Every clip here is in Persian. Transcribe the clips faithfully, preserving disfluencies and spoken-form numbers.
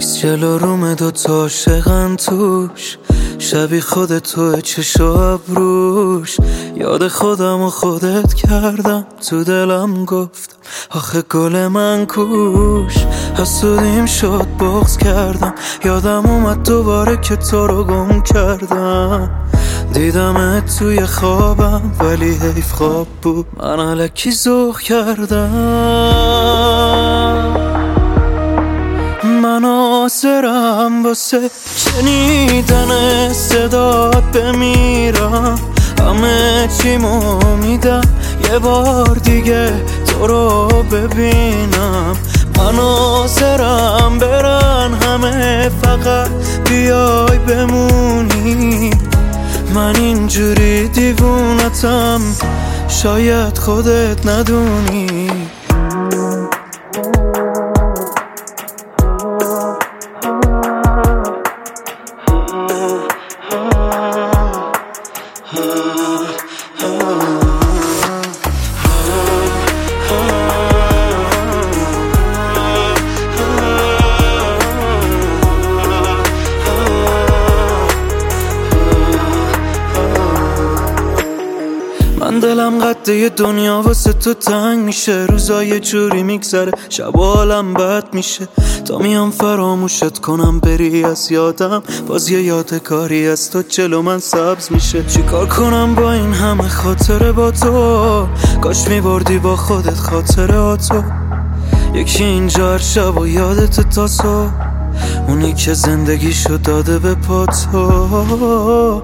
عکس جلو روم دوتا عاشقن توش، شبیه خود توه چشم و ابروش. یاد خودم و خودت کردم، تو دلم گفتم آخه گل من کوش. حسودیم شد بغض کردم، یادم اومد دوباره که تو رو گم کردم. دیدمت توی خوابم ولی حیف خواب بود، من الکی ذوق کردم. من آسرم واسه شنیدن صدات بمیرم، همه چیمو میدم یه بار دیگه تو رو ببینم. من آسرم برن همه فقط بیای بمونی. من اینجوری دیوونتم شاید خودت ندونی. من دلم قده یه دنیا واسه تو تنگ میشه، روزا یه جوری میگذره شب و حالم بد میشه. تا میام فراموشت کنم بری از یادم، باز یه یادگاری از تو جلو من سبز میشه. چیکار کنم با این همه خاطره با تو، کاش میبردی با خودت خاطراتو. یکی اینجا هر شب و یادت تا صبح، اونی که زندگیشو داده به پا تو.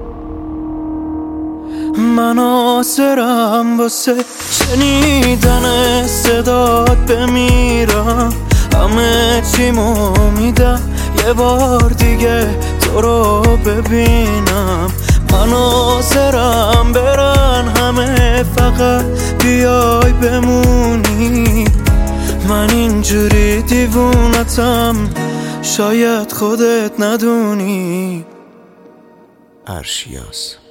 من آسرم واسه شنیدن صدات بمیرم، همه چیمو میدم یه بار دیگه تو رو ببینم. من آسرم برن همه فقط بیای بمونی. من اینجوری دیوونتم شاید خودت ندونی. ارشیاس